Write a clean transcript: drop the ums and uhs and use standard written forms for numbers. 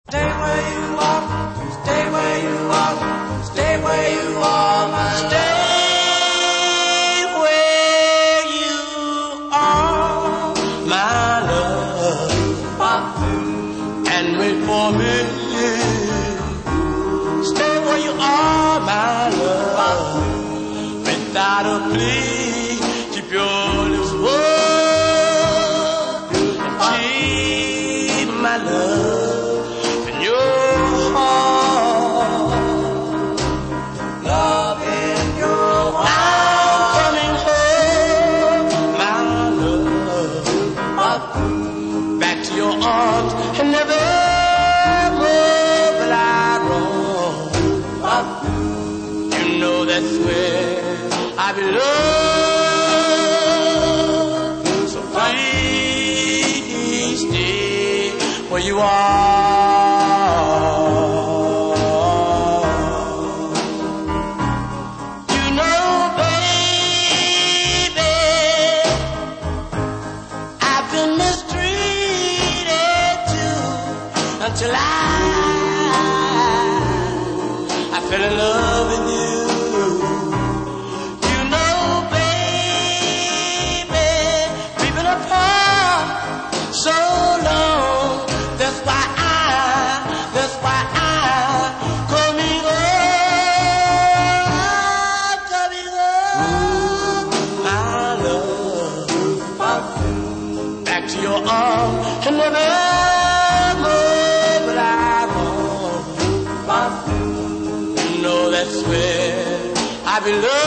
Stay where you are, stay where you are, stay where you are, my stay where you are, my love, and wait for me. Stay where you are, my love, without a plea. Keep your lips warm, keep my love. And never more will I roam. You know that's where I belong. So please stay where you are. You know, baby, I've been mistreated until I fell in love with you. You know, baby, we've been apart so long. That's why I'm coming home, my love, back to your arms and never. That's where I belong.